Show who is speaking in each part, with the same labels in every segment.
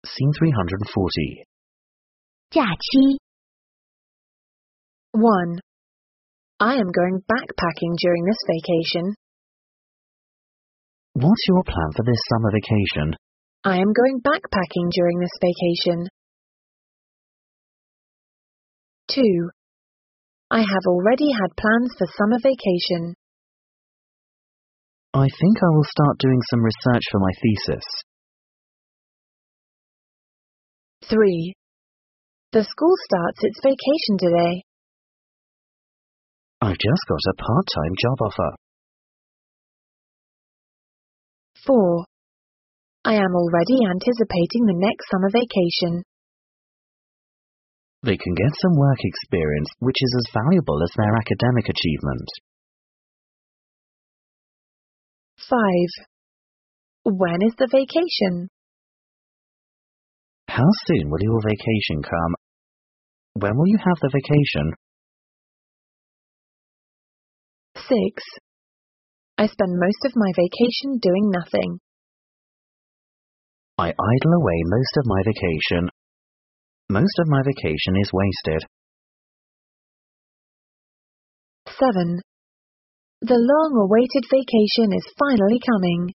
Speaker 1: Scene 340.
Speaker 2: 假期
Speaker 3: 1. I am going backpacking during this vacation.
Speaker 1: What's your plan for this summer vacation?
Speaker 3: I am going backpacking during this vacation. 2. I have already had plans for summer vacation.
Speaker 1: I think I will start doing some research for my thesis.
Speaker 3: 3. The school starts its vacation today.
Speaker 1: I've just got a part-time job offer.
Speaker 3: 4. I am already anticipating the next summer vacation.
Speaker 1: They can get some work experience which is as valuable as their academic achievement.
Speaker 3: 5. When is the vacation?
Speaker 1: How soon will your vacation come? When will you have the vacation?
Speaker 3: 6. I spend most of my vacation doing nothing.
Speaker 1: I idle away most of my vacation. Most of my vacation is wasted.
Speaker 3: 7. The long-awaited vacation is finally coming.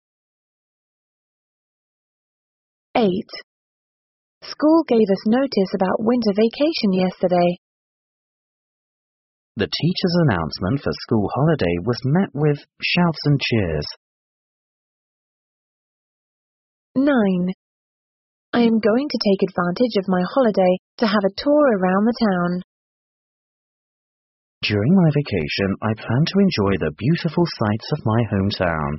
Speaker 3: 8. School gave us notice about winter vacation yesterday.
Speaker 1: The teacher's announcement for school holiday was met with shouts and cheers.
Speaker 3: 9. I am going to take advantage of my holiday to have a tour around the town.
Speaker 1: During my vacation, I plan to enjoy the beautiful sights of my hometown.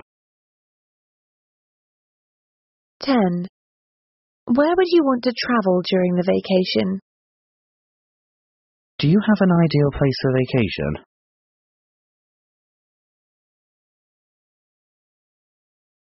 Speaker 3: 10. Where would you want to travel during the vacation?
Speaker 1: Do you have an ideal place for vacation?